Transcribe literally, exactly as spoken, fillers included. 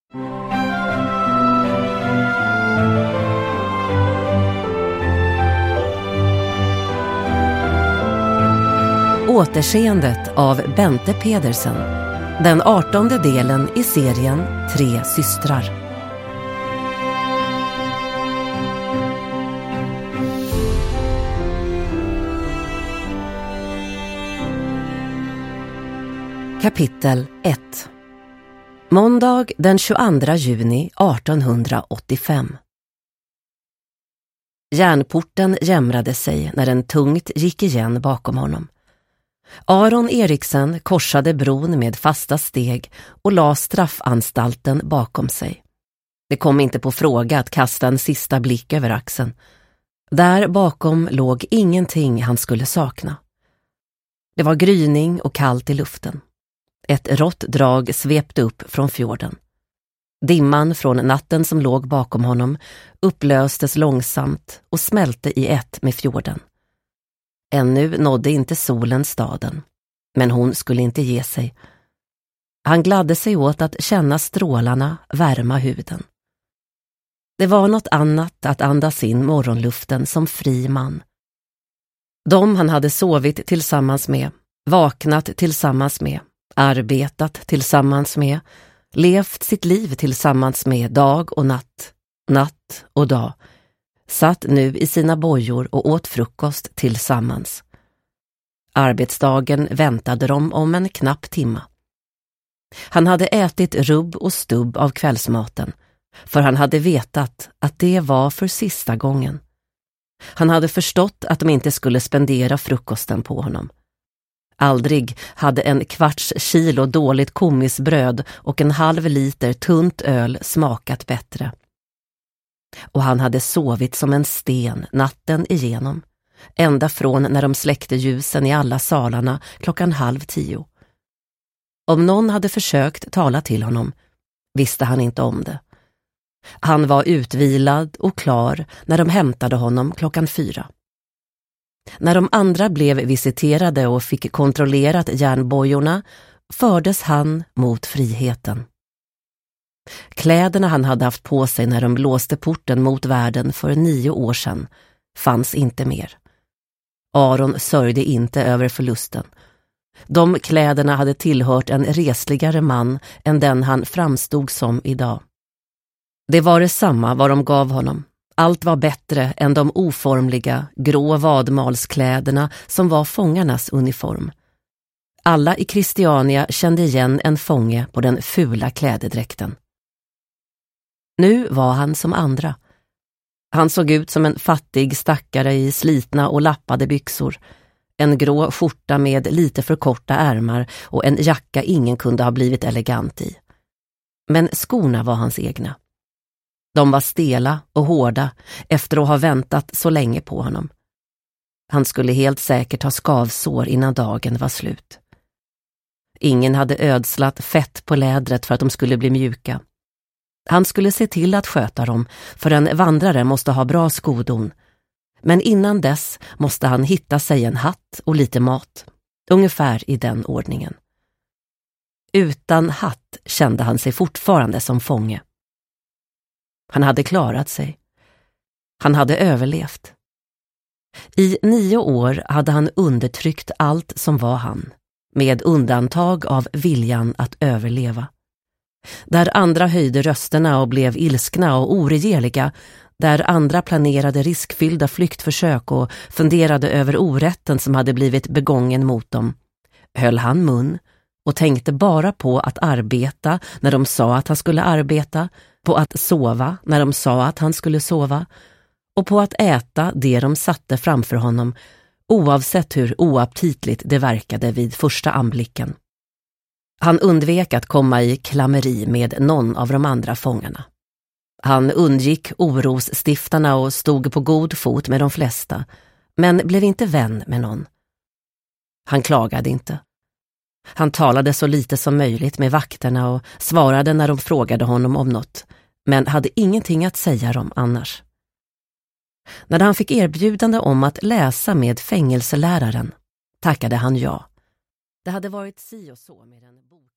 Återseendet av Bente Pedersen, den artonde delen i serien Tre systrar. Kapitel ett. Måndag den tjugoandra juni artonhundraåttiofem. Järnporten jämrade sig när den tungt gick igen bakom honom. Aron Eriksen korsade bron med fasta steg och la straffanstalten bakom sig. Det kom inte på fråga att kasta en sista blick över axeln. Där bakom låg ingenting han skulle sakna. Det var gryning och kallt i luften. Ett rått drag svepte upp från fjorden. Dimman från natten som låg bakom honom upplöstes långsamt och smälte i ett med fjorden. Ännu nådde inte solen staden, men hon skulle inte ge sig. Han gladde sig åt att känna strålarna värma huden. Det var något annat att andas in morgonluften som fri man. De han hade sovit tillsammans med, vaknat tillsammans med, arbetat tillsammans med, levt sitt liv tillsammans med dag och natt, natt och dag, satt nu i sina bojor och åt frukost tillsammans. Arbetsdagen väntade dem om en knapp timma. Han hade ätit rubb och stubb av kvällsmaten, för han hade vetat att det var för sista gången. Han hade förstått att de inte skulle spendera frukosten på honom. Aldrig hade en kvarts kilo dåligt komisbröd och en halv liter tunt öl smakat bättre. Och han hade sovit som en sten natten igenom, ända från när de släckte ljusen i alla salarna klockan halv tio. Om någon hade försökt tala till honom visste han inte om det. Han var utvilad och klar när de hämtade honom klockan fyra. När de andra blev visiterade och fick kontrollerat järnbojorna fördes han mot friheten. Kläderna han hade haft på sig när de blåste porten mot världen för nio år sedan fanns inte mer. Aron sörjde inte över förlusten. De kläderna hade tillhört en resligare man än den han framstod som idag. Det var detsamma vad de gav honom. Allt var bättre än de oformliga, grå vadmalskläderna som var fångarnas uniform. Alla i Christiania kände igen en fånge på den fula klädedräkten. Nu var han som andra. Han såg ut som en fattig stackare i slitna och lappade byxor, en grå skjorta med lite för korta ärmar och en jacka ingen kunde ha blivit elegant i. Men skorna var hans egna. De var stela och hårda efter att ha väntat så länge på honom. Han skulle helt säkert ha skavsår innan dagen var slut. Ingen hade ödslat fett på lädret för att de skulle bli mjuka. Han skulle se till att sköta dem, för en vandrare måste ha bra skodon. Men innan dess måste han hitta sig en hatt och lite mat, ungefär i den ordningen. Utan hatt kände han sig fortfarande som fånge. Han hade klarat sig. Han hade överlevt. I nio år hade han undertryckt allt som var han, med undantag av viljan att överleva. Där andra höjde rösterna och blev ilskna och oregeliga, där andra planerade riskfyllda flyktförsök och funderade över orätten som hade blivit begången mot dem, höll han mun och tänkte bara på att arbeta när de sa att han skulle arbeta, på att sova när de sa att han skulle sova och på att äta det de satte framför honom, oavsett hur oaptitligt det verkade vid första anblicken. Han undvek att komma i klammeri med någon av de andra fångarna. Han undgick orosstiftarna och stod på god fot med de flesta, men blev inte vän med någon. Han klagade inte. Han talade så lite som möjligt med vakterna och svarade när de frågade honom om något, men hade ingenting att säga dem annars. När han fick erbjudande om att läsa med fängelseläraren tackade han ja. Det hade varit si och så med en bok.